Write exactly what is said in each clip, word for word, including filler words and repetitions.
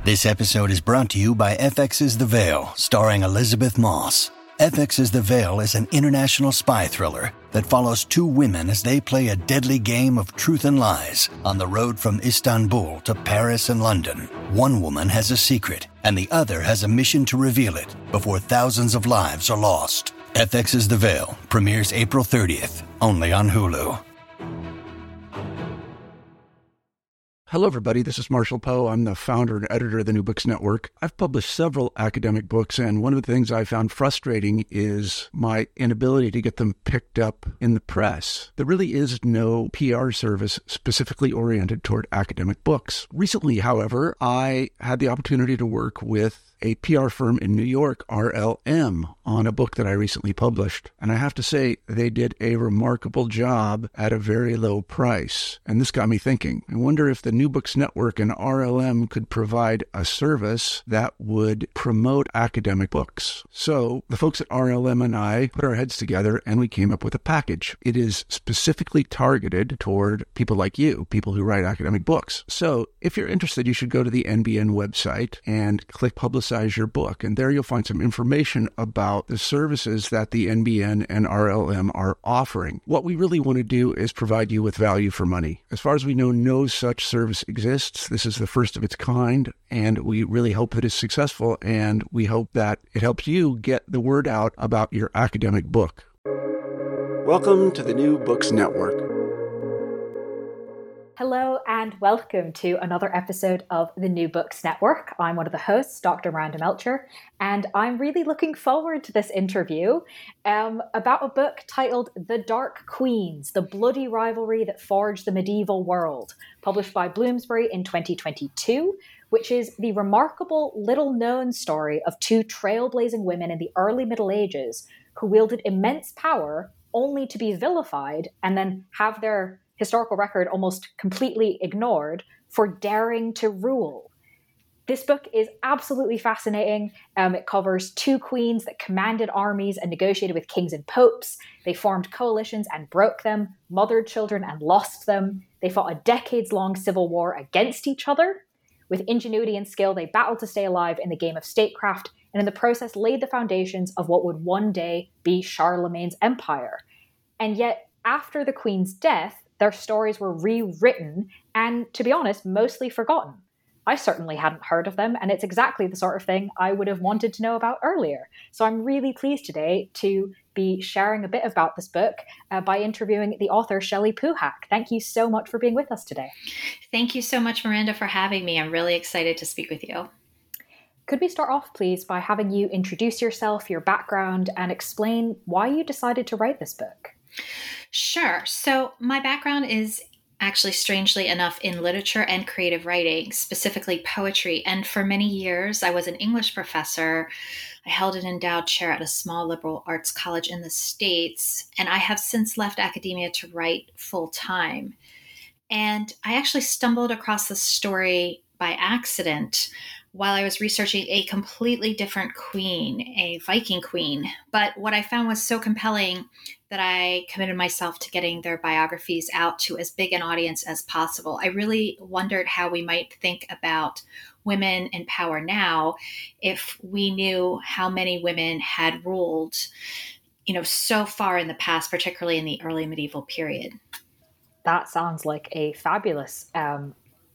This episode is brought to you by F X's The Veil, starring Elizabeth Moss. F X's The Veil is an international spy thriller that follows two women as they play a deadly game of truth and lies on the road from Istanbul to Paris and London. One woman has a secret, and the other has a mission to reveal it before thousands of lives are lost. F X's The Veil premieres April thirtieth, only on Hulu. Hello, everybody. This is Marshall Poe. I'm the founder and editor of the New Books Network. I've published several academic books, and one of the things I found frustrating is my inability to get them picked up in the press. There really is no P R service specifically oriented toward academic books. Recently, however, I had the opportunity to work with a P R firm in New York, R L M, on a book that I recently published. And I have to say, they did a remarkable job at a very low price. And this got me thinking. I wonder if the New Books Network and R L M could provide a service that would promote academic books. So the folks at R L M and I put our heads together and we came up with a package. It is specifically targeted toward people like you, people who write academic books. So if you're interested, you should go to the N B N website and click Publicize your book. And there you'll find some information about the services that the N B N and R L M are offering. What we really want to do is provide you with value for money. As far as we know, no such service exists. This is the first of its kind, and we really hope it is successful, and we hope that it helps you get the word out about your academic book. Welcome to the New Books Network. Hello and welcome to another episode of the New Books Network. I'm one of the hosts, Doctor Miranda Melcher, and I'm really looking forward to this interview um, about a book titled The Dark Queens, The Bloody Rivalry That Forged the Medieval World, published by Bloomsbury in twenty twenty-two, which is the remarkable little-known story of two trailblazing women in the early Middle Ages who wielded immense power only to be vilified and then have their historical record almost completely ignored for daring to rule. This book is absolutely fascinating. Um, it covers two queens that commanded armies and negotiated with kings and popes. They formed coalitions and broke them, mothered children and lost them. They fought a decades-long civil war against each other. With ingenuity and skill, they battled to stay alive in the game of statecraft, and in the process laid the foundations of what would one day be Charlemagne's empire. And yet, after the queen's death, their stories were rewritten and, to be honest, mostly forgotten. I certainly hadn't heard of them, and it's exactly the sort of thing I would have wanted to know about earlier. So I'm really pleased today to be sharing a bit about this book uh, by interviewing the author, Shelley Puhak. Thank you so much for being with us today. Thank you so much, Miranda, for having me. I'm really excited to speak with you. Could we start off, please, by having you introduce yourself, your background, and explain why you decided to write this book? Sure. So my background is actually, strangely enough, in literature and creative writing, specifically poetry. And for many years, I was an English professor. I held an endowed chair at a small liberal arts college in the States, and I have since left academia to write full time. And I actually stumbled across this story by accident while I was researching a completely different queen, a Viking queen. But what I found was so compelling that I committed myself to getting their biographies out to as big an audience as possible. I really wondered how we might think about women in power now if we knew how many women had ruled, you know, so far in the past, particularly in the early medieval period. That sounds like a fabulous um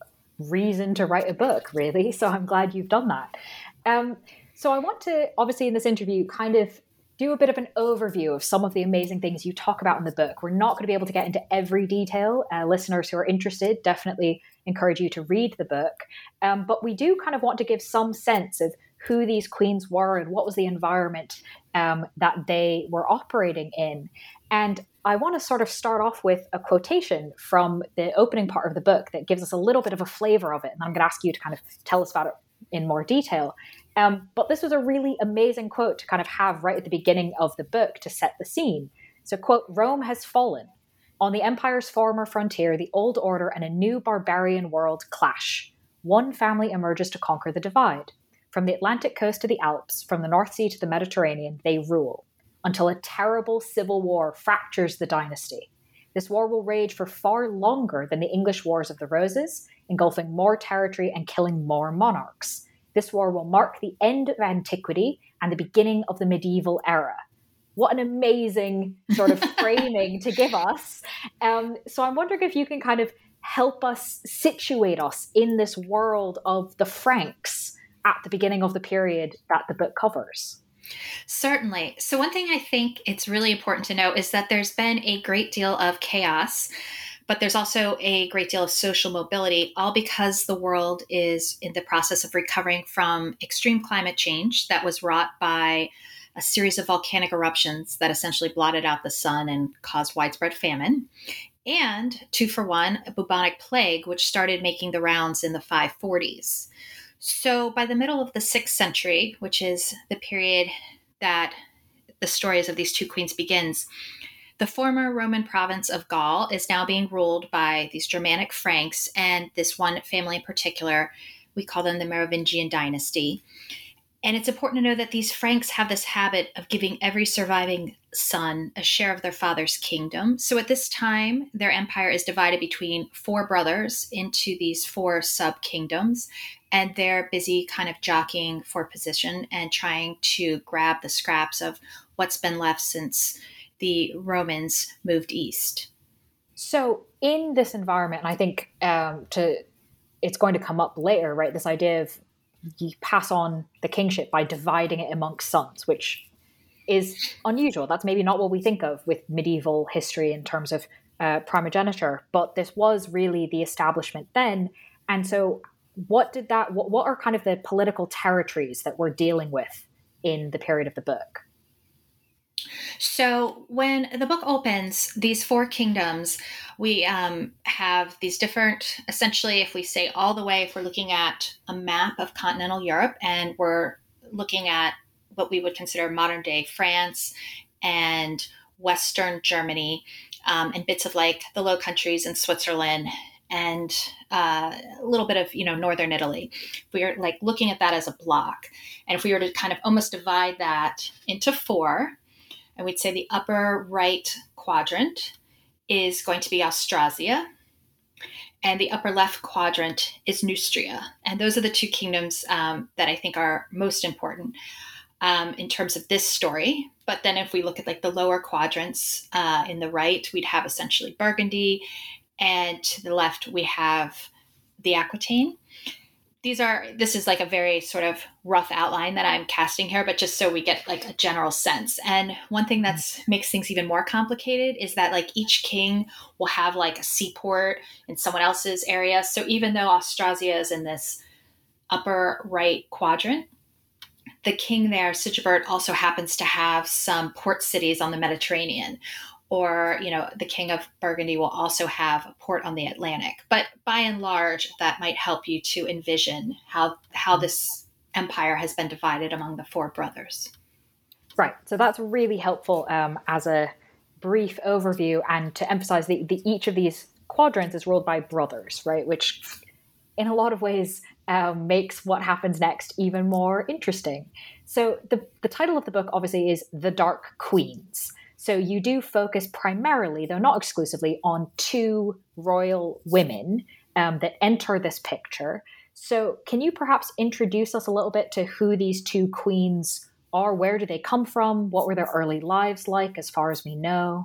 reason to write a book, really. So I'm glad you've done that. Um, so I want to, obviously, in this interview, kind of do a bit of an overview of some of the amazing things you talk about in the book. We're not going to be able to get into every detail. Uh, listeners who are interested, definitely encourage you to read the book. Um, but we do kind of want to give some sense of who these queens were and what was the environment um, that they were operating in. And I want to sort of start off with a quotation from the opening part of the book that gives us a little bit of a flavor of it. And I'm going to ask you to kind of tell us about it in more detail. Um, but this was a really amazing quote to kind of have right at the beginning of the book to set the scene. So, quote, "Rome has fallen. On the empire's former frontier, the old order and a new barbarian world clash. One family emerges to conquer the divide. From the Atlantic coast to the Alps, from the North Sea to the Mediterranean, they rule, until a terrible civil war fractures the dynasty. This war will rage for far longer than the English Wars of the Roses, engulfing more territory and killing more monarchs. This war will mark the end of antiquity and the beginning of the medieval era. What an amazing sort of framing to give us. Um, so I'm wondering if you can kind of help us situate us in this world of the Franks at the beginning of the period that the book covers. Certainly. So one thing I think it's really important to know is that there's been a great deal of chaos, but there's also a great deal of social mobility, all because the world is in the process of recovering from extreme climate change that was wrought by a series of volcanic eruptions that essentially blotted out the sun and caused widespread famine. And two for one, a bubonic plague, which started making the rounds in the five forties. So by the middle of the sixth century, which is the period that the stories of these two queens begins, the former Roman province of Gaul is now being ruled by these Germanic Franks and this one family in particular. We call them the Merovingian dynasty. And it's important to know that these Franks have this habit of giving every surviving son a share of their father's kingdom. So at this time, their empire is divided between four brothers into these four sub-kingdoms, and they're busy kind of jockeying for position and trying to grab the scraps of what's been left since the Romans moved east. So in this environment, and I think um, to it's going to come up later, right? This idea of you pass on the kingship by dividing it amongst sons, which is unusual. That's maybe not what we think of with medieval history in terms of uh, primogeniture, but this was really the establishment then. And so what did that, what, what are kind of the political territories that we're dealing with in the period of the book? So when the book opens, these four kingdoms, we um, have these different, essentially, if we say all the way, if we're looking at a map of continental Europe and we're looking at what we would consider modern day France and Western Germany um, and bits of like the Low Countries and Switzerland and uh, a little bit of, you know, Northern Italy. We are like looking at that as a block. And if we were to kind of almost divide that into four, and we'd say the upper right quadrant is going to be Austrasia, and the upper left quadrant is Neustria. And those are the two kingdoms um, that I think are most important um, in terms of this story. But then if we look at like the lower quadrants uh, in the right, we'd have essentially Burgundy, and to the left we have the Aquitaine. These are, this is like a very sort of rough outline that I'm casting here, but just so we get like a general sense. And one thing that makes things even more complicated is that like each king will have like a seaport in someone else's area. So even though Austrasia is in this upper right quadrant, the king there, Sigebert, also happens to have some port cities on the Mediterranean. Or, you know, the king of Burgundy will also have a port on the Atlantic. But by and large, that might help you to envision how how this empire has been divided among the four brothers. Right. So that's really helpful um, as a brief overview, and to emphasize that the, each of these quadrants is ruled by brothers, right? Which in a lot of ways um, makes what happens next even more interesting. So the, the title of the book obviously is The Dark Queens. So you do focus primarily, though not exclusively, on two royal women um, that enter this picture. So can you perhaps introduce us a little bit to who these two queens are? Where do they come from? What were their early lives like, as far as we know?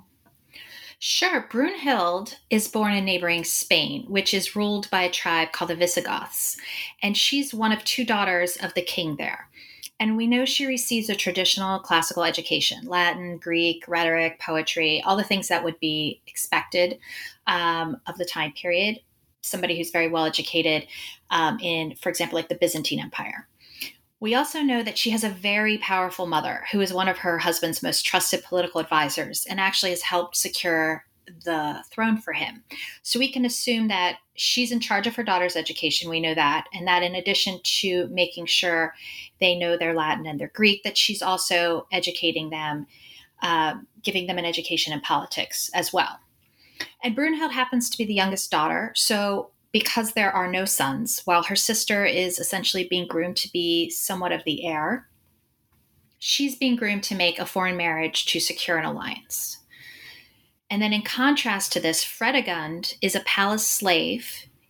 Sure. Brunhild is born in neighboring Spain, which is ruled by a tribe called the Visigoths. And she's one of two daughters of the king there. And we know she receives a traditional classical education: Latin, Greek, rhetoric, poetry, all the things that would be expected um, of the time period. Somebody who's very well educated um, in, for example, like the Byzantine Empire. We also know that she has a very powerful mother who is one of her husband's most trusted political advisors and actually has helped secure the throne for him. So we can assume that she's in charge of her daughter's education. We know that. And that in addition to making sure they know their Latin and their Greek, that she's also educating them, uh, giving them an education in politics as well. And Brunhild happens to be the youngest daughter. So because there are no sons, while her sister is essentially being groomed to be somewhat of the heir, she's being groomed to make a foreign marriage to secure an alliance. And then in contrast to this, Fredegund is a palace slave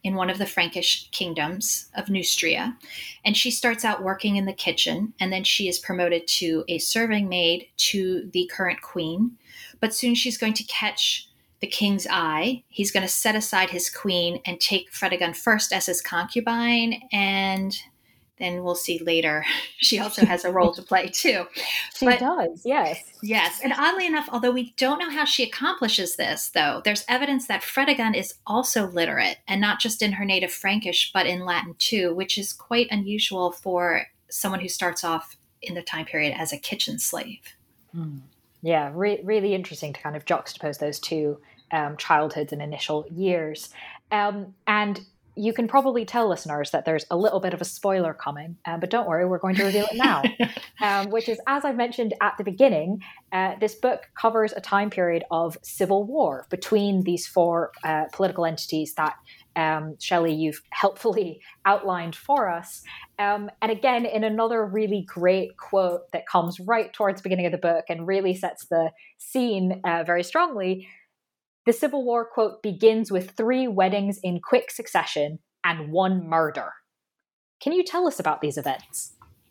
in one of the Frankish kingdoms of Neustria. And she starts out working in the kitchen, and then she is promoted to a serving maid to the current queen. But soon she's going to catch the king's eye. He's going to set aside his queen and take Fredegund first as his concubine, and then we'll see later she also has a role to play too. She but, does, yes. Yes. And oddly enough, although we don't know how she accomplishes this, though, there's evidence that Fredegund is also literate, and not just in her native Frankish, but in Latin too, which is quite unusual for someone who starts off in the time period as a kitchen slave. Mm. Yeah, re- really interesting to kind of juxtapose those two um, childhoods and initial years. Um, and you can probably tell listeners that there's a little bit of a spoiler coming, uh, but don't worry, we're going to reveal it now. um, which is, as I mentioned at the beginning, uh, this book covers a time period of civil war between these four uh, political entities that Um, Shelley, you've helpfully outlined for us. Um, and again, in another really great quote that comes right towards the beginning of the book and really sets the scene uh, very strongly, the Civil War, quote, begins with three weddings in quick succession and one murder. Can you tell us about these events?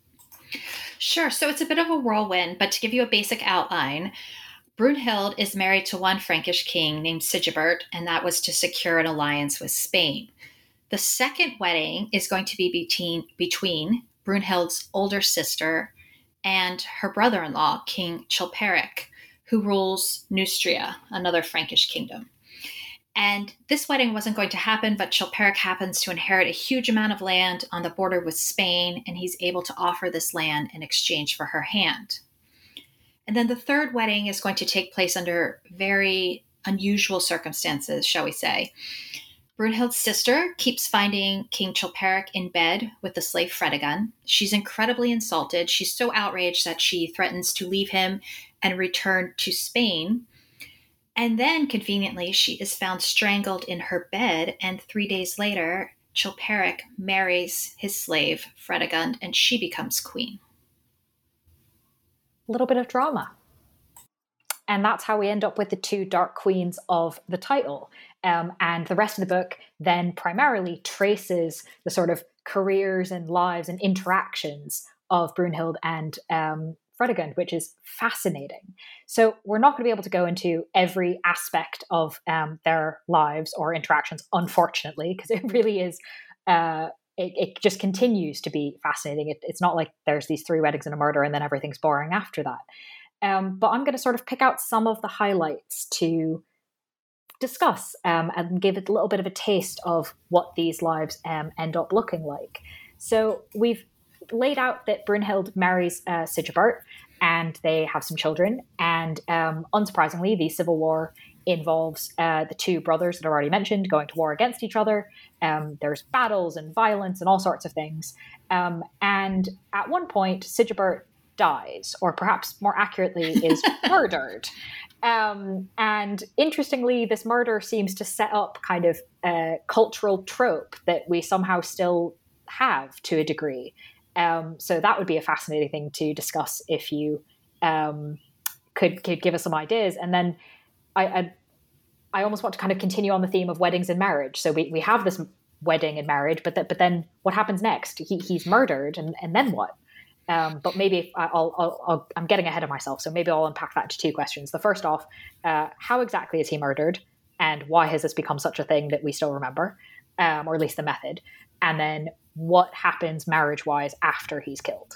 Sure. So it's a bit of a whirlwind, but to give you a basic outline, Brunhild is married to one Frankish king named Sigebert, and that was to secure an alliance with Spain. The second wedding is going to be between, between Brunhild's older sister and her brother-in-law, King Chilperic, who rules Neustria, another Frankish kingdom. And this wedding wasn't going to happen, but Chilperic happens to inherit a huge amount of land on the border with Spain, and he's able to offer this land in exchange for her hand. And then the third wedding is going to take place under very unusual circumstances, shall we say. Brunhild's sister keeps finding King Chilperic in bed with the slave Fredegund. She's incredibly insulted. She's so outraged that she threatens to leave him and return to Spain. And then, conveniently, she is found strangled in her bed, and three days later, Chilperic marries his slave Fredegund, and she becomes queen. A little bit of drama. And that's how we end up with the two dark queens of the title. Um, and the rest of the book then primarily traces the sort of careers and lives and interactions of Brunhild and um, Fredegund, which is fascinating. So we're not going to be able to go into every aspect of um, their lives or interactions, unfortunately, because it really is... Uh, It, it just continues to be fascinating. It, it's not like there's these three weddings and a murder and then everything's boring after that. Um, but I'm going to sort of pick out some of the highlights to discuss um, and give it a little bit of a taste of what these lives um, end up looking like. So we've laid out that Brunhild marries uh, Sigebert, and they have some children. And um, unsurprisingly, the Civil War involves uh, the two brothers that I already mentioned going to war against each other. Um, there's battles and violence and all sorts of things. Um, and at one point, Sigebert dies, or perhaps more accurately, is murdered. Um, and interestingly, this murder seems to set up kind of a cultural trope that we somehow still have to a degree. Um, so that would be a fascinating thing to discuss if you um, could, could give us some ideas. And then I, I I almost want to kind of continue on the theme of weddings and marriage. So we, we have this wedding and marriage, but that but then what happens next? He he's murdered, and, and then what? Um, but maybe I'll, I'll, I'll I'm getting ahead of myself. So maybe I'll unpack that into two questions. The first off, uh, how exactly is he murdered, and why has this become such a thing that we still remember, um, or at least the method? And then what happens marriage-wise after he's killed?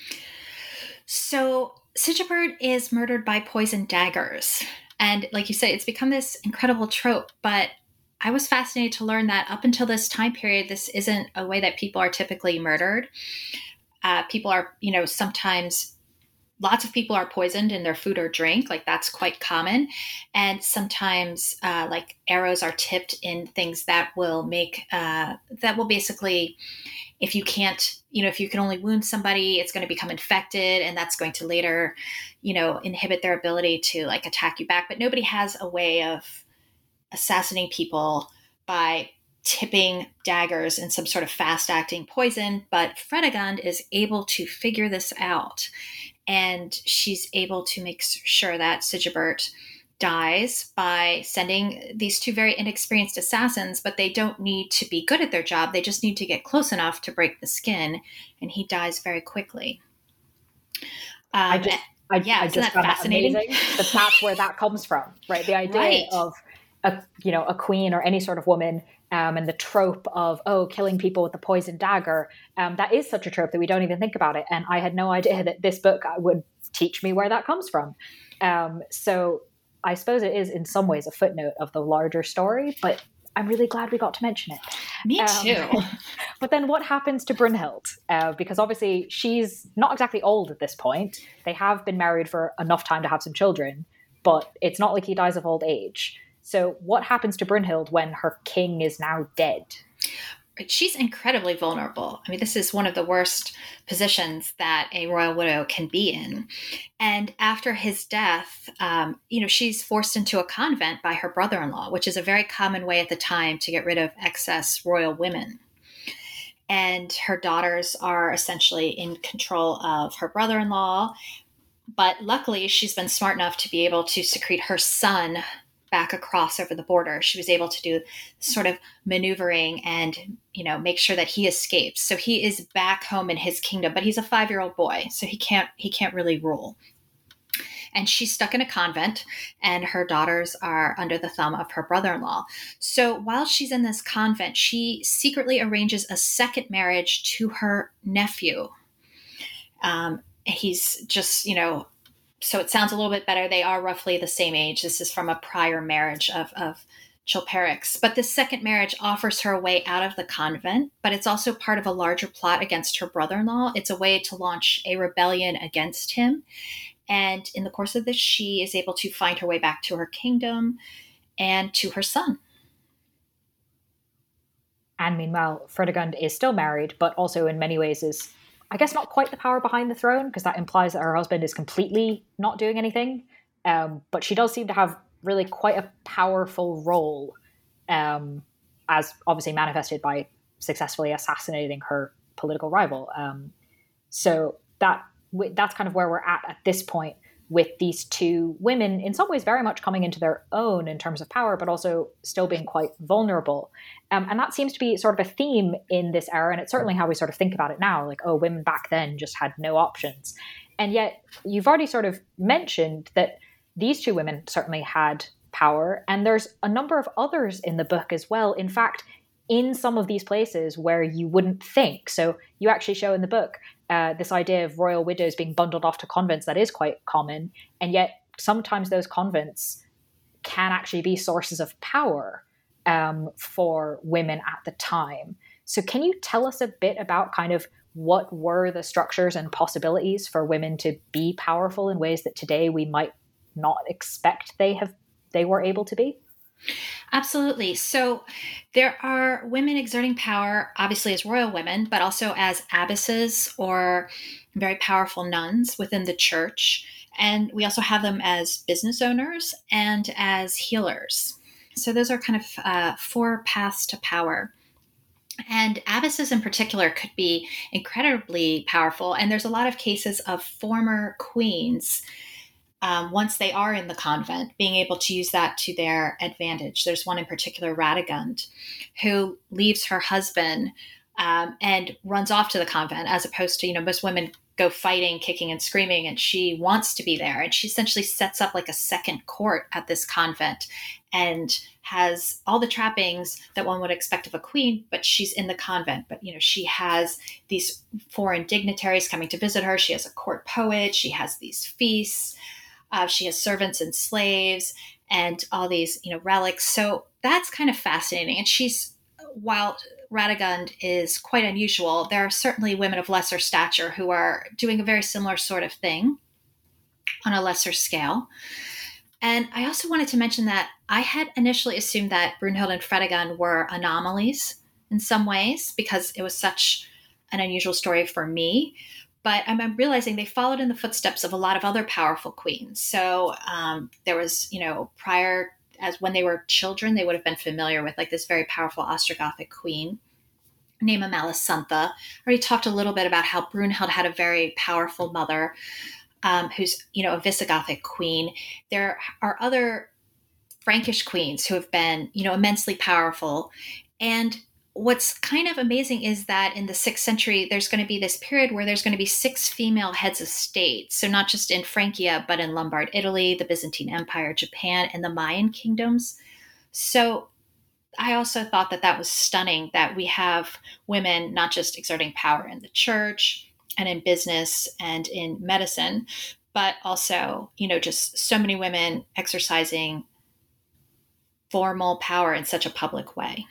So Sigebert is murdered by poisoned daggers. And like you said, it's become this incredible trope, but I was fascinated to learn that up until this time period, this isn't a way that people are typically murdered. Uh, people are, you know, sometimes lots of people are poisoned in their food or drink. Like that's quite common. And sometimes uh, like arrows are tipped in things that will make, uh, that will basically, if you can't, you know, if you can only wound somebody, it's going to become infected, and that's going to later, you know, inhibit their ability to like attack you back. But nobody has a way of assassinating people by tipping daggers in some sort of fast acting poison. But Fredegund is able to figure this out, and she's able to make sure that Sigebert dies by sending these two very inexperienced assassins, but they don't need to be good at their job. They just need to get close enough to break the skin, and he dies very quickly. Um, I just, I, yeah, I isn't just that found fascinating? that amazing. That that's where that comes from, right? The idea Right. of a, you know, a queen or any sort of woman, um, and the trope of, oh, killing people with the poison dagger. Um, that is such a trope that we don't even think about it. And I had no idea that this book would teach me where that comes from. Um, so I suppose it is in some ways a footnote of the larger story, but I'm really glad we got to mention it. Me Um, too. But then what happens to Brunhild? Uh, because obviously she's not exactly old at this point. They have been married for enough time to have some children, but it's not like he dies of old age. So what happens to Brunhild when her king is now dead? She's incredibly vulnerable. I mean, this is one of the worst positions that a royal widow can be in. And after his death, um, you know, she's forced into a convent by her brother-in-law, which is a very common way at the time to get rid of excess royal women. And her daughters are essentially in control of her brother-in-law. But luckily, she's been smart enough to be able to secrete her son back across over the border. She was able to do sort of maneuvering and, you know, make sure that he escapes. So he is back home in his kingdom, but he's a five-year-old boy, so he can't he can't really rule. And she's stuck in a convent, and her daughters are under the thumb of her brother-in-law. So while she's in this convent, she secretly arranges a second marriage to her nephew. Um, he's just, you know, so it sounds a little bit better. They are roughly the same age. This is from a prior marriage of, of Chilperic's. But this second marriage offers her a way out of the convent, but it's also part of a larger plot against her brother-in-law. It's a way to launch a rebellion against him. And in the course of this, she is able to find her way back to her kingdom and to her son. And meanwhile, Fredegund is still married, but also in many ways is, I guess, not quite the power behind the throne, because that implies that her husband is completely not doing anything. Um, but she does seem to have really quite a powerful role, um, as obviously manifested by successfully assassinating her political rival. Um, so that that's kind of where we're at at this point, with these two women in some ways very much coming into their own in terms of power, but also still being quite vulnerable. Um, and that seems to be sort of a theme in this era. And it's certainly how we sort of think about it now, like, oh, women back then just had no options. And yet you've already sort of mentioned that these two women certainly had power. And there's a number of others in the book as well. In fact, in some of these places where you wouldn't think. So you actually show in the book uh, this idea of royal widows being bundled off to convents that is quite common. And yet sometimes those convents can actually be sources of power um, for women at the time. So can you tell us a bit about kind of what were the structures and possibilities for women to be powerful in ways that today we might not expect they have they were able to be? Absolutely. So there are women exerting power, obviously as royal women, but also as abbesses or very powerful nuns within the church. And we also have them as business owners and as healers. So those are kind of uh, four paths to power. And abbesses in particular could be incredibly powerful. And there's a lot of cases of former queens, Um, once they are in the convent, being able to use that to their advantage. There's one in particular, Radegund, who leaves her husband um, and runs off to the convent, as opposed to, you know, most women go fighting, kicking and screaming, and she wants to be there. And she essentially sets up like a second court at this convent and has all the trappings that one would expect of a queen, but she's in the convent. But, you know, she has these foreign dignitaries coming to visit her. She has a court poet. She has these feasts. Uh, she has servants and slaves and all these, you know, relics. So that's kind of fascinating. And she's, while Radegund is quite unusual, there are certainly women of lesser stature who are doing a very similar sort of thing on a lesser scale. And I also wanted to mention that I had initially assumed that Brunhild and Fredegund were anomalies in some ways, because it was such an unusual story for me. But I'm realizing they followed in the footsteps of a lot of other powerful queens. So um, there was, you know, prior, as when they were children, they would have been familiar with like this very powerful Ostrogothic queen named Amalasuntha. I already talked a little bit about how Brunhild had a very powerful mother um, who's, you know, a Visigothic queen. There are other Frankish queens who have been, you know, immensely powerful. And what's kind of amazing is that in the sixth century, there's going to be this period where there's going to be six female heads of state. So not just in Francia, but in Lombard Italy, the Byzantine Empire, Japan, and the Mayan kingdoms. So I also thought that that was stunning, that we have women not just exerting power in the church and in business and in medicine, but also, you know, just so many women exercising formal power in such a public way.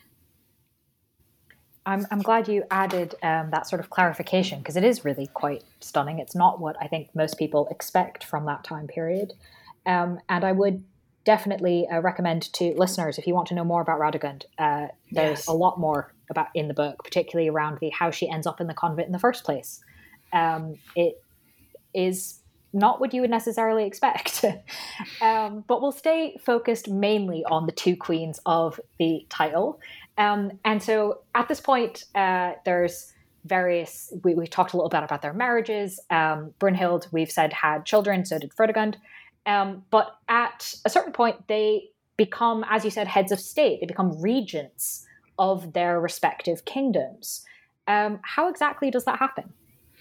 I'm, I'm glad you added um, that sort of clarification, because it is really quite stunning. It's not what I think most people expect from that time period. Um, and I would definitely uh, recommend to listeners, if you want to know more about Radegund, uh, there's yes. a lot more about in the book, particularly around the how she ends up in the convent in the first place. Um, it is not what you would necessarily expect. um, but we'll stay focused mainly on the two queens of the title. Um, and so at this point, uh, there's various, we, we talked a little bit about their marriages. Um, Brunhild, we've said, had children, so did Fredegund. Um, but at a certain point, they become, as you said, heads of state. They become regents of their respective kingdoms. Um, how exactly does that happen?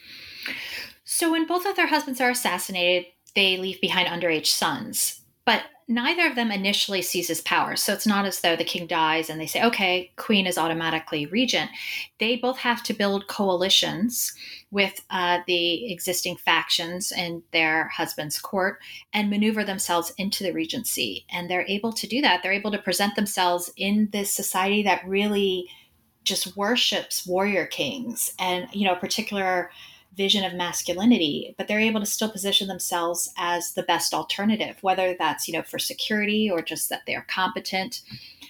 So when both of their husbands are assassinated, they leave behind underage sons. But neither of them initially seizes power. So it's not as though the king dies and they say, okay, queen is automatically regent. They both have to build coalitions with uh, the existing factions in their husband's court and maneuver themselves into the regency. And they're able to do that. They're able to present themselves in this society that really just worships warrior kings and, you know, a particular vision of masculinity, but they're able to still position themselves as the best alternative, whether that's, you know, for security or just that they're competent.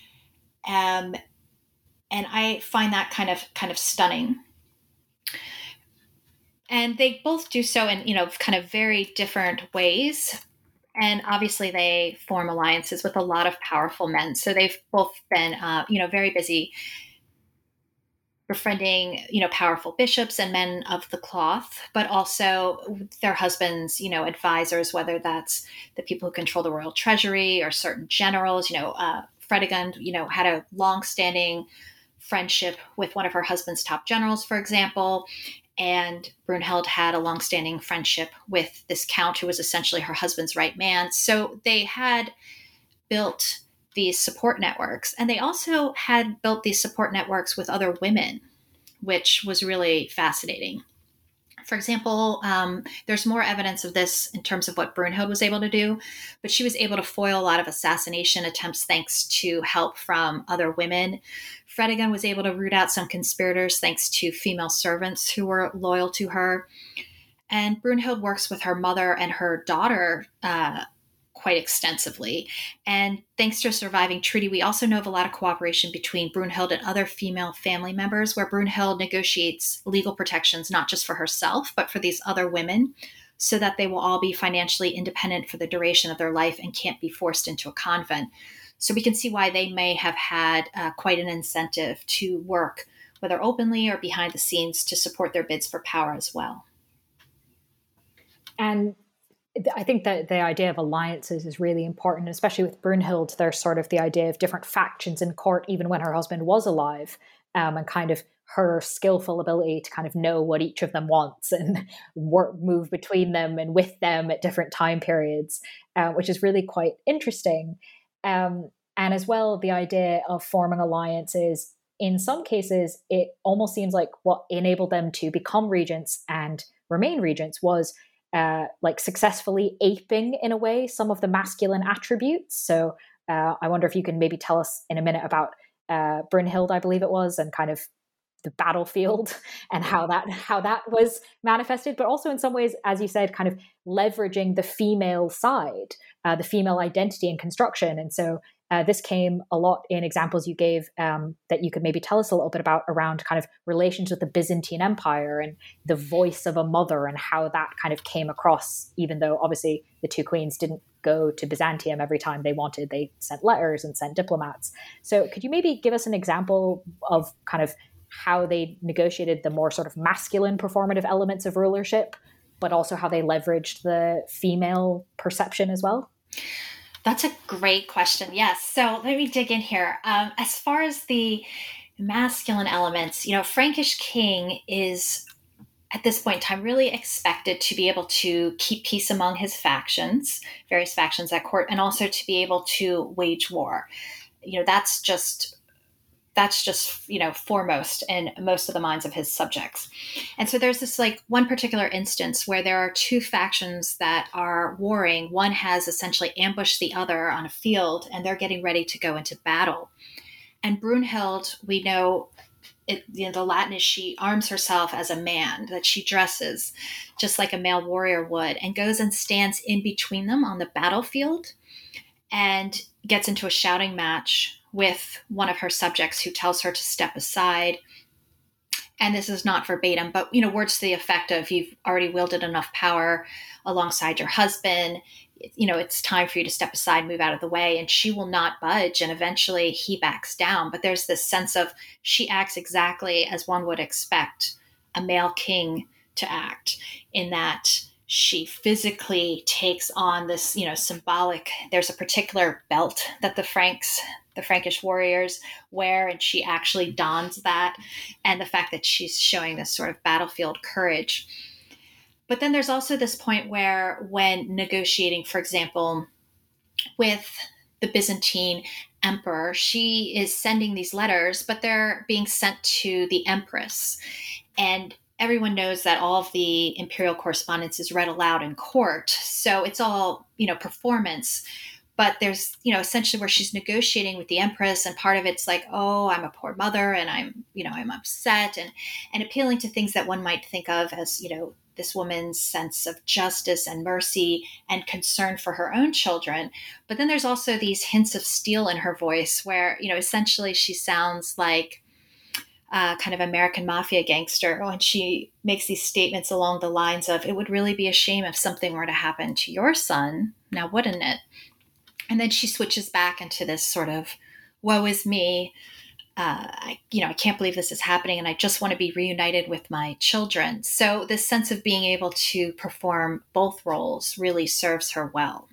Um, and I find that kind of kind of stunning. And they both do so in, you know, kind of very different ways. And obviously they form alliances with a lot of powerful men. So they've both been, uh, you know, very busy befriending, you know, powerful bishops and men of the cloth, but also their husbands, you know, advisors, whether that's the people who control the royal treasury or certain generals. You know, uh, Fredegund, you know, had a long-standing friendship with one of her husband's top generals, for example. And Brunhild had a long-standing friendship with this count who was essentially her husband's right man. So they had built these support networks. And they also had built these support networks with other women, which was really fascinating. For example, um, there's more evidence of this in terms of what Brunhild was able to do, but she was able to foil a lot of assassination attempts thanks to help from other women. Fredegund was able to root out some conspirators thanks to female servants who were loyal to her. And Brunhild works with her mother and her daughter uh, quite extensively. And thanks to a surviving treaty, we also know of a lot of cooperation between Brunhild and other female family members, where Brunhild negotiates legal protections, not just for herself, but for these other women, so that they will all be financially independent for the duration of their life and can't be forced into a convent. So we can see why they may have had uh, quite an incentive to work, whether openly or behind the scenes, to support their bids for power as well. And I think that the idea of alliances is really important, especially with Brunhild. There's sort of the idea of different factions in court, even when her husband was alive, um, and kind of her skillful ability to kind of know what each of them wants and work, move between them and with them at different time periods, uh, which is really quite interesting. Um, and as well, the idea of forming alliances, in some cases, it almost seems like what enabled them to become regents and remain regents was Uh, like successfully aping, in a way, some of the masculine attributes. So uh, I wonder if you can maybe tell us in a minute about uh, Brunhild, I believe it was, and kind of the battlefield and how that how that was manifested, but also in some ways, as you said, kind of leveraging the female side, uh, the female identity and construction. And so uh, this came a lot in examples you gave um, that you could maybe tell us a little bit about around kind of relations with the Byzantine Empire and the voice of a mother and how that kind of came across, even though obviously the two queens didn't go to Byzantium every time they wanted. They sent letters and sent diplomats. So could you maybe give us an example of kind of how they negotiated the more sort of masculine performative elements of rulership, but also how they leveraged the female perception as well? That's a great question. Yes. So let me dig in here. Um, as far as the masculine elements, you know, Frankish king is at this point in time really expected to be able to keep peace among his factions, various factions at court, and also to be able to wage war. You know, that's just that's just, you know, foremost in most of the minds of his subjects. And so there's this like one particular instance where there are two factions that are warring. One has essentially ambushed the other on a field, and they're getting ready to go into battle. And Brunhild, we know, it, you know, the Latin is she arms herself as a man, that she dresses just like a male warrior would, and goes and stands in between them on the battlefield and gets into a shouting match with one of her subjects who tells her to step aside. And this is not verbatim, but, you know, words to the effect of, you've already wielded enough power alongside your husband. You know, it's time for you to step aside, move out of the way. And she will not budge. And eventually he backs down. But there's this sense of she acts exactly as one would expect a male king to act, in that she physically takes on this, you know, symbolic, there's a particular belt that the Franks, the Frankish warriors wear, and she actually dons that. And the fact that she's showing this sort of battlefield courage. But then there's also this point where, when negotiating, for example, with the Byzantine emperor, she is sending these letters, but they're being sent to the empress. And everyone knows that all of the imperial correspondence is read aloud in court. So it's all, you know, performance. But there's, you know, essentially where she's negotiating with the empress, and part of it's like, oh, I'm a poor mother, and I'm, you know, I'm upset, and, and appealing to things that one might think of as, you know, this woman's sense of justice and mercy and concern for her own children. But then there's also these hints of steel in her voice where, you know, essentially she sounds like uh, kind of American mafia gangster when she makes these statements along the lines of, it would really be a shame if something were to happen to your son. Now, wouldn't it? And then she switches back into this sort of, woe is me. Uh, I, you know, I can't believe this is happening, and I just want to be reunited with my children. So this sense of being able to perform both roles really serves her well.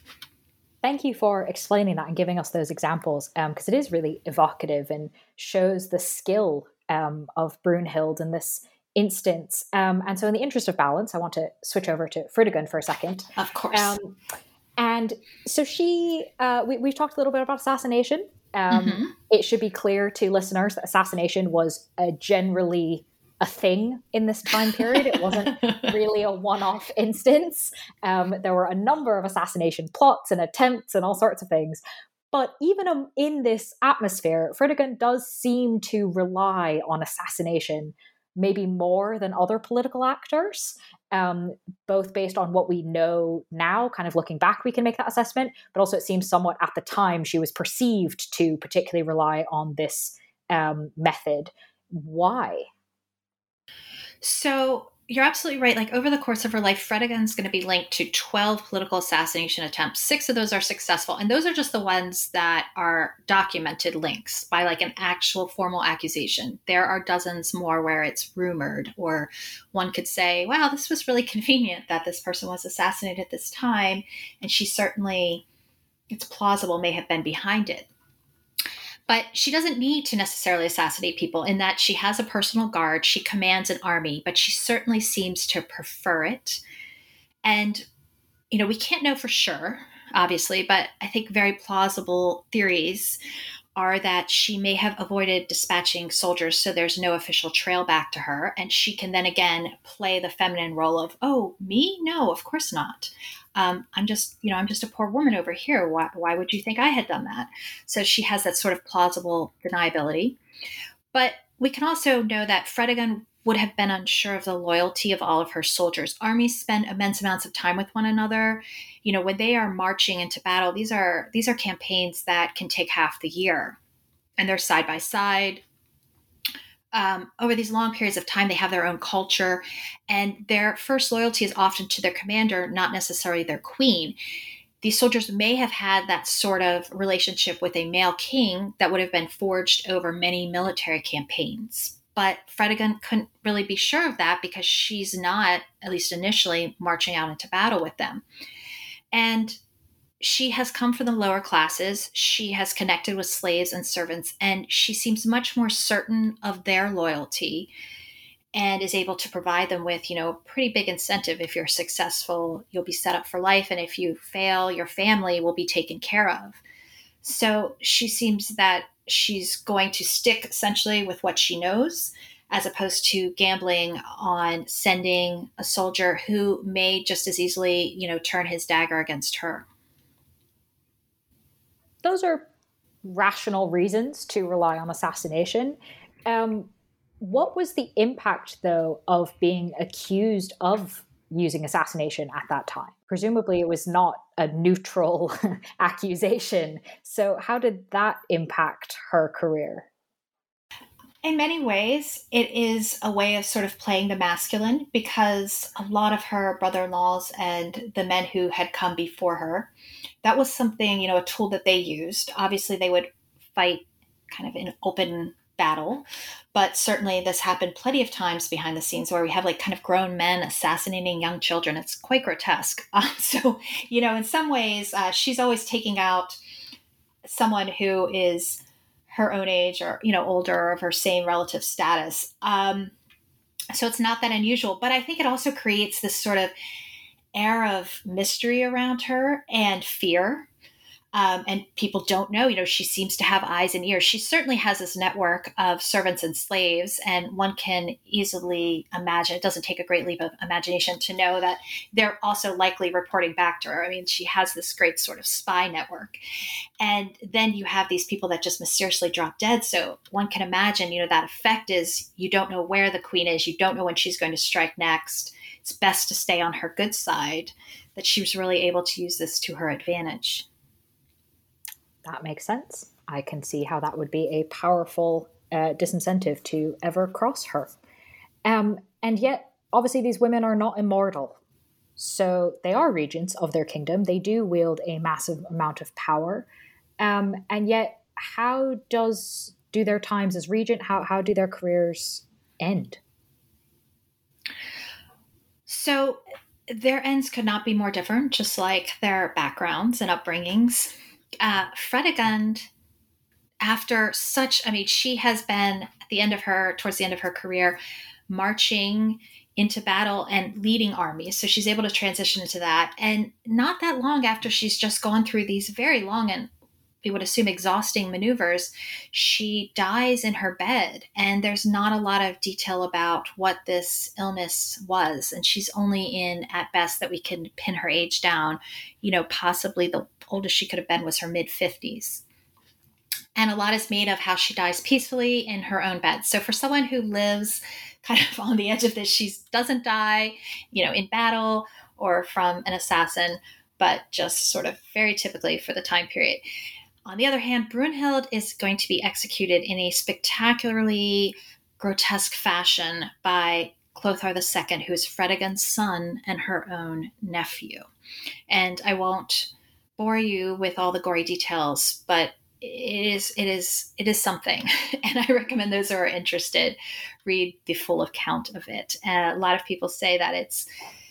Thank you for explaining that and giving us those examples, because um, it is really evocative and shows the skill um, of Brunhild in this instance. Um, and so in the interest of balance, I want to switch over to Fridegund for a second. Of course. Um, and so she, uh, we, we've talked a little bit about assassination. Um, mm-hmm. It should be clear to listeners that assassination was uh, generally a thing in this time period. It wasn't really a one-off instance. Um, there were a number of assassination plots and attempts and all sorts of things. But even um, in this atmosphere, Fridegund does seem to rely on assassination maybe more than other political actors, um, both based on what we know now, kind of looking back, we can make that assessment, but also it seems somewhat at the time she was perceived to particularly rely on this um, method. Why? So you're absolutely right. Like, over the course of her life, Fredegund's going to be linked to twelve political assassination attempts. Six of those are successful. And those are just the ones that are documented links by like an actual formal accusation. There are dozens more where it's rumored, or one could say, wow, this was really convenient that this person was assassinated at this time. And she certainly, it's plausible, may have been behind it. But she doesn't need to necessarily assassinate people, in that she has a personal guard, she commands an army, but she certainly seems to prefer it. And, you know, we can't know for sure, obviously, but I think very plausible theories are that she may have avoided dispatching soldiers so there's no official trail back to her. And she can then again play the feminine role of, oh, me? No, of course not. Um, I'm just, you know, I'm just a poor woman over here. Why, why would you think I had done that? So she has that sort of plausible deniability. But we can also know that Fredegund would have been unsure of the loyalty of all of her soldiers. Armies spend immense amounts of time with one another. You know, when they are marching into battle, these are these are campaigns that can take half the year, and they're side by side. Um, over these long periods of time, they have their own culture, and their first loyalty is often to their commander, not necessarily their queen. These soldiers may have had that sort of relationship with a male king that would have been forged over many military campaigns. But Fredegund couldn't really be sure of that because she's not, at least initially, marching out into battle with them. And she has come from the lower classes. She has connected with slaves and servants, and she seems much more certain of their loyalty and is able to provide them with, you know, a pretty big incentive. If you're successful, you'll be set up for life. And if you fail, your family will be taken care of. So she seems that she's going to stick essentially with what she knows, as opposed to gambling on sending a soldier who may just as easily, you know, turn his dagger against her. Those are rational reasons to rely on assassination. Um, what was the impact, though, of being accused of using assassination at that time? Presumably it was not a neutral accusation. So how did that impact her career? In many ways, it is a way of sort of playing the masculine, because a lot of her brother-in-laws and the men who had come before her, that was something, you know, a tool that they used. Obviously, they would fight kind of in open battle, but certainly this happened plenty of times behind the scenes where we have like kind of grown men assassinating young children. It's quite grotesque. Um, so, you know, in some ways, uh, she's always taking out someone who is her own age or, you know, older or of her same relative status. Um, so it's not that unusual, but I think it also creates this sort of air of mystery around her and fear. Um, and people don't know, you know, she seems to have eyes and ears. She certainly has this network of servants and slaves, and one can easily imagine, it doesn't take a great leap of imagination to know that they're also likely reporting back to her. I mean, she has this great sort of spy network. And then you have these people that just mysteriously drop dead. So one can imagine, you know, that effect is you don't know where the queen is. You don't know when she's going to strike next. It's best to stay on her good side, that she was really able to use this to her advantage. That makes sense. I can see how that would be a powerful uh, disincentive to ever cross her. Um, and yet, obviously, these women are not immortal. So they are regents of their kingdom. They do wield a massive amount of power. Um, and yet, how does do their times as regent, how, how do their careers end? So their ends could not be more different, just like their backgrounds and upbringings. Uh, Fredegund, after such, I mean, she has been at the end of her, towards the end of her career, marching into battle and leading armies. So she's able to transition into that. And not that long after she's just gone through these very long and we would assume exhausting maneuvers, she dies in her bed. And there's not a lot of detail about what this illness was. And she's only in, at best, that we can pin her age down, you know, possibly the oldest she could have been was her mid fifties. And a lot is made of how she dies peacefully in her own bed. So for someone who lives kind of on the edge of this, she doesn't die, you know, in battle or from an assassin, but just sort of very typically for the time period. On the other hand, Brunhild is going to be executed in a spectacularly grotesque fashion by Clothar the Second, who is Fredegund's son and her own nephew. And I won't bore you with all the gory details, but it is it is it is something. And I recommend those who are interested read the full account of it. And a lot of people say that it's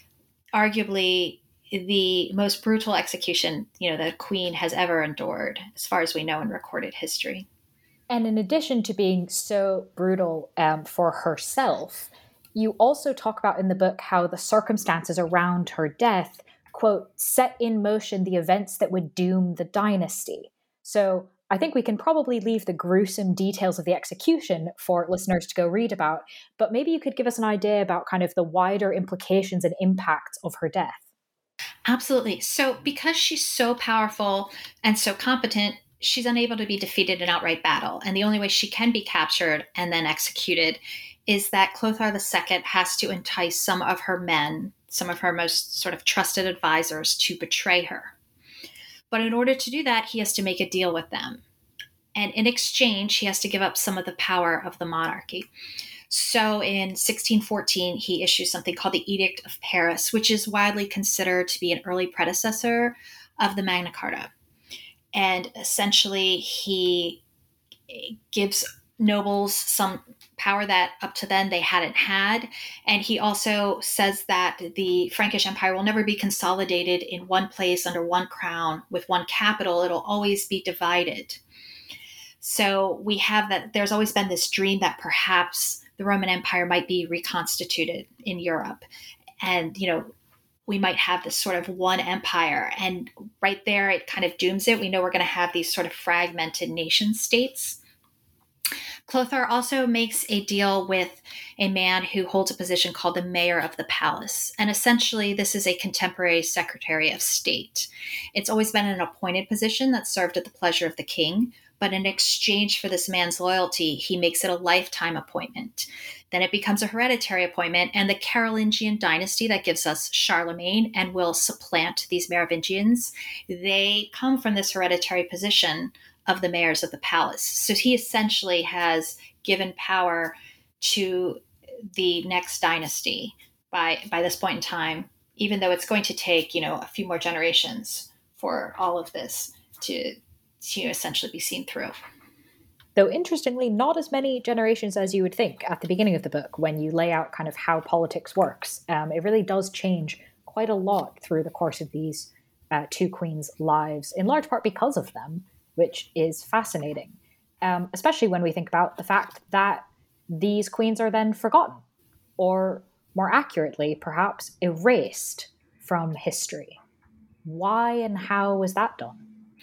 arguably the most brutal execution, you know, the queen has ever endured, as far as we know in recorded history. And in addition to being so brutal um, for herself, you also talk about in the book how the circumstances around her death, quote, set in motion the events that would doom the dynasty. So I think we can probably leave the gruesome details of the execution for listeners to go read about, but maybe you could give us an idea about kind of the wider implications and impacts of her death. Absolutely. So because she's so powerful and so competent, she's unable to be defeated in outright battle. And the only way she can be captured and then executed is that Clothar the Second has to entice some of her men, some of her most sort of trusted advisors, to betray her. But in order to do that, he has to make a deal with them. And in exchange, he has to give up some of the power of the monarchy. So in sixteen fourteen, he issues something called the Edict of Paris, which is widely considered to be an early predecessor of the Magna Carta. And essentially, he gives nobles some power that up to then they hadn't had. And he also says that the Frankish Empire will never be consolidated in one place under one crown with one capital. It'll always be divided. So we have that there's always been this dream that perhaps the Roman Empire might be reconstituted in Europe. And, you know, we might have this sort of one empire. And right there, it kind of dooms it. We know we're going to have these sort of fragmented nation states. Clothar also makes a deal with a man who holds a position called the Mayor of the Palace. And essentially, this is a contemporary Secretary of State. It's always been an appointed position that served at the pleasure of the king. But in exchange for this man's loyalty, he makes it a lifetime appointment. Then it becomes a hereditary appointment, and the Carolingian dynasty that gives us Charlemagne and will supplant these Merovingians, they come from this hereditary position of the mayors of the palace. So he essentially has given power to the next dynasty by, by this point in time, even though it's going to take, you know, a few more generations for all of this to to essentially be seen through. Though interestingly, not as many generations as you would think at the beginning of the book when you lay out kind of how politics works. Um, it really does change quite a lot through the course of these uh, two queens' lives, in large part because of them, which is fascinating, um, especially when we think about the fact that these queens are then forgotten, or more accurately, perhaps erased from history. Why and how was that done?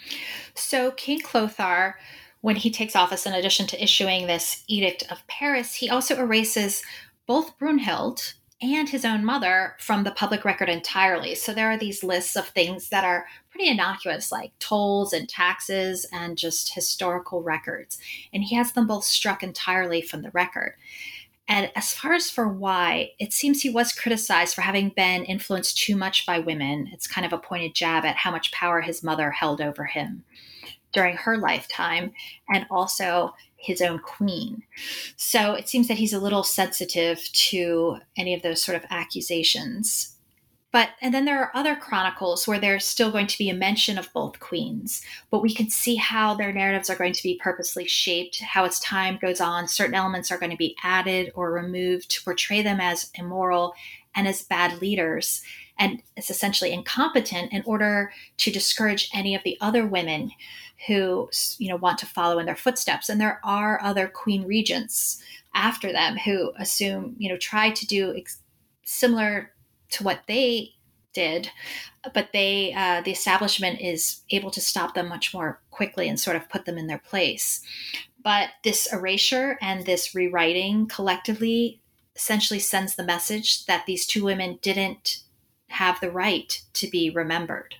So King Clothar, when he takes office, in addition to issuing this Edict of Paris, he also erases both Brunhild and his own mother from the public record entirely. So there are these lists of things that are pretty innocuous, like tolls and taxes and just historical records. And he has them both struck entirely from the record. And as far as for why, it seems he was criticized for having been influenced too much by women. It's kind of a pointed jab at how much power his mother held over him during her lifetime, and also his own queen. So it seems that he's a little sensitive to any of those sort of accusations. But, and then there are other chronicles where there's still going to be a mention of both queens, but we can see how their narratives are going to be purposely shaped, how as time goes on, certain elements are going to be added or removed to portray them as immoral and as bad leaders, and it's essentially incompetent, in order to discourage any of the other women who, you know, want to follow in their footsteps. And there are other queen regents after them who assume, you know, try to do ex- similar to what they did, but they, uh, the establishment is able to stop them much more quickly and sort of put them in their place. But this erasure and this rewriting collectively essentially sends the message that these two women didn't have the right to be remembered.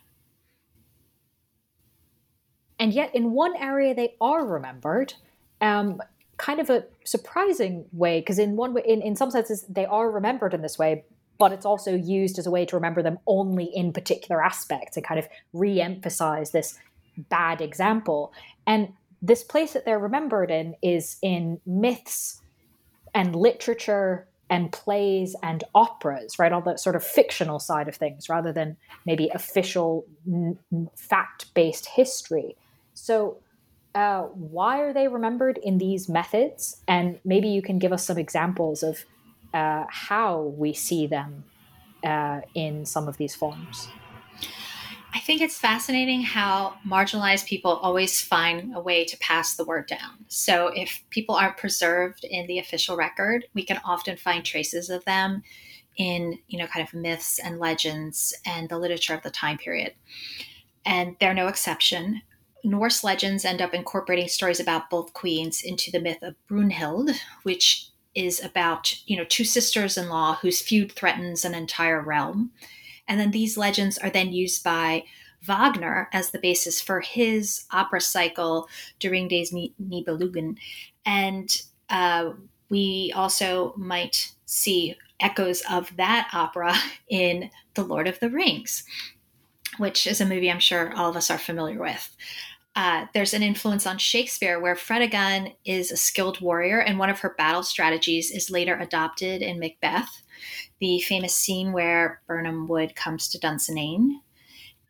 And yet in one area they are remembered, um, kind of a surprising way, because in one way, in, in some senses, they are remembered in this way, but it's also used as a way to remember them only in particular aspects and kind of re-emphasize this bad example. And this place that they're remembered in is in myths and literature and plays and operas, right? All that sort of fictional side of things, rather than maybe official n- fact-based history. So uh, why are they remembered in these methods? And maybe you can give us some examples of uh, how we see them uh, in some of these forms. I think it's fascinating how marginalized people always find a way to pass the word down. So if people aren't preserved in the official record, we can often find traces of them in, you know, kind of myths and legends and the literature of the time period. And they're no exception. Norse legends end up incorporating stories about both queens into the myth of Brunhild, which is about, you know, two sisters-in-law whose feud threatens an entire realm. And then these legends are then used by Wagner as the basis for his opera cycle, During des Nibelungen. And uh, we also might see echoes of that opera in The Lord of the Rings, which is a movie I'm sure all of us are familiar with. Uh, there's an influence on Shakespeare where Fredegonde is a skilled warrior, and one of her battle strategies is later adopted in Macbeth, the famous scene where Birnam Wood comes to Dunsinane.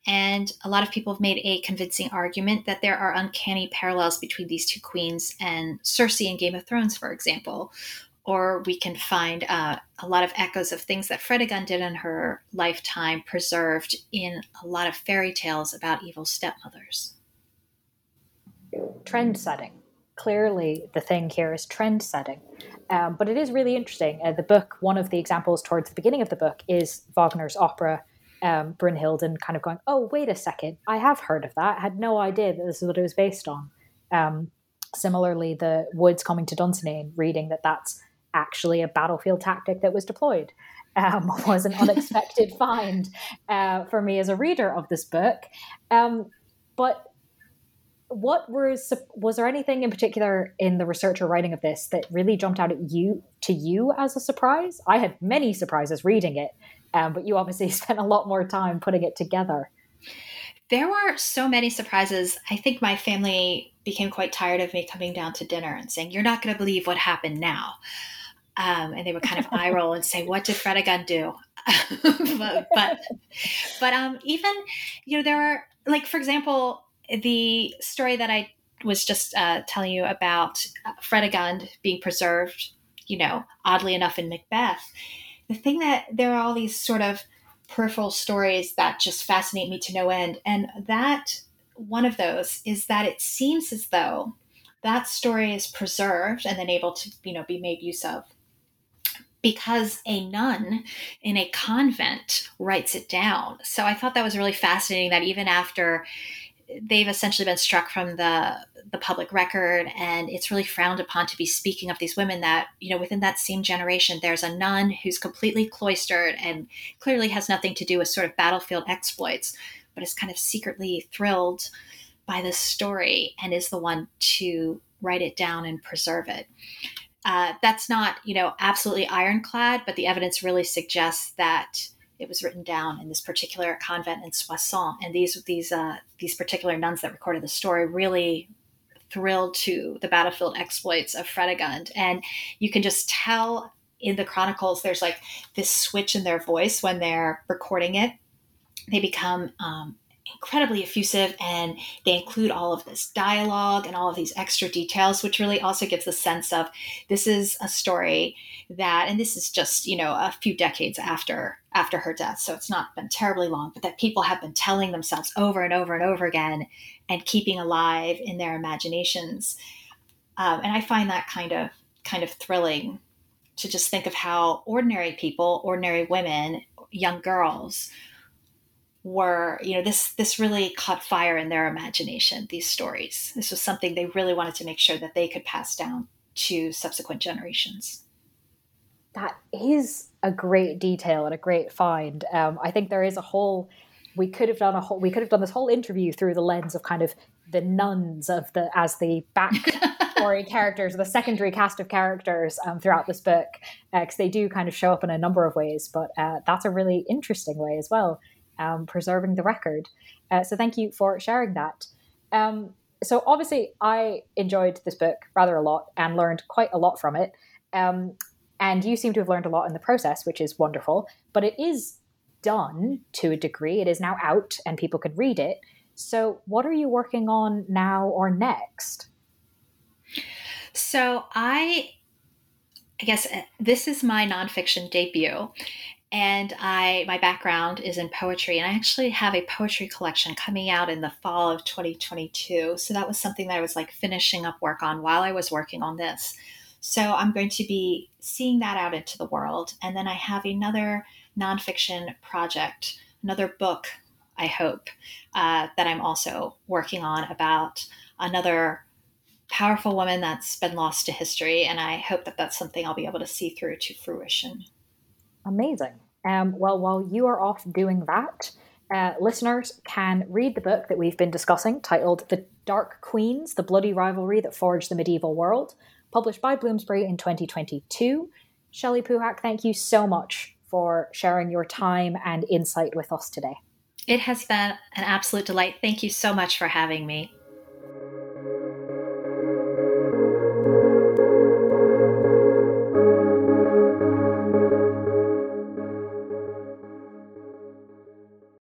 And a lot of people have made a convincing argument that there are uncanny parallels between these two queens and Cersei in Game of Thrones, for example. Or we can find uh, a lot of echoes of things that Fredegund did in her lifetime preserved in a lot of fairy tales about evil stepmothers. Trend setting. Clearly, the thing here is trend setting. Um, but it is really interesting. Uh, the book, one of the examples towards the beginning of the book is Wagner's opera, um, Brünnhilde, and kind of going, oh, wait a second, I have heard of that. I had no idea that this is what it was based on. Um, similarly, the Woods Coming to Dunsinane, reading that that's actually a battlefield tactic that was deployed, um, was an unexpected find uh, for me as a reader of this book. Um, but what was was there anything in particular in the research or writing of this that really jumped out at you to you as a surprise? I had many surprises reading it, um, but you obviously spent a lot more time putting it together. There were so many surprises. I think my family became quite tired of me coming down to dinner and saying, "You're not going to believe what happened now." Um, and they would kind of eye roll and say, "What did Fredegund do?" but but, but um, even, you know, there were, like, for example, the story that I was just uh, telling you about, uh, Fredegund being preserved, you know, oddly enough in Macbeth. The thing that there are all these sort of peripheral stories that just fascinate me to no end. And that one of those is that it seems as though that story is preserved and then able to, you know, be made use of because a nun in a convent writes it down. So I thought that was really fascinating that even after they've essentially been struck from the the public record, and it's really frowned upon to be speaking of these women, that, you know, within that same generation, there's a nun who's completely cloistered and clearly has nothing to do with sort of battlefield exploits, but is kind of secretly thrilled by this story and is the one to write it down and preserve it. Uh, that's not, you know, absolutely ironclad, but the evidence really suggests that it was written down in this particular convent in Soissons. And these these uh, these particular nuns that recorded the story really thrilled to the battlefield exploits of Fredegund. And you can just tell in the chronicles, there's like this switch in their voice when they're recording it. They become um, incredibly effusive, and they include all of this dialogue and all of these extra details, which really also gives the sense of this is a story that, and this is just, you know, a few decades after after her death, so it's not been terribly long, but that people have been telling themselves over and over and over again and keeping alive in their imaginations. Um, and I find that kind of kind of thrilling to just think of how ordinary people, ordinary women, young girls were, you know, this this really caught fire in their imagination, these stories. This was something they really wanted to make sure that they could pass down to subsequent generations. That is a great detail and a great find. Um, I think there is a whole, we could have done a whole, we could have done this whole interview through the lens of kind of the nuns of the, as the backstory characters, the secondary cast of characters um, throughout this book, because uh, they do kind of show up in a number of ways, but uh, that's a really interesting way as well. Um, preserving the record. Uh, so thank you for sharing that. Um, so obviously I enjoyed this book rather a lot and learned quite a lot from it. Um, and you seem to have learned a lot in the process, which is wonderful, but it is done to a degree. It is now out and people can read it. So what are you working on now or next? So I, I guess this is my nonfiction debut. And I, my background is in poetry, and I actually have a poetry collection coming out in the fall of twenty twenty-two. So that was something that I was like finishing up work on while I was working on this. So I'm going to be seeing that out into the world. And then I have another nonfiction project, another book, I hope, uh, that I'm also working on about another powerful woman that's been lost to history. And I hope that that's something I'll be able to see through to fruition. Amazing. Um, well, while you are off doing that, uh, listeners can read the book that we've been discussing, titled The Dark Queens, The Bloody Rivalry That Forged the Medieval World, published by Bloomsbury in twenty twenty-two. Shelley Puhak, thank you so much for sharing your time and insight with us today. It has been an absolute delight. Thank you so much for having me.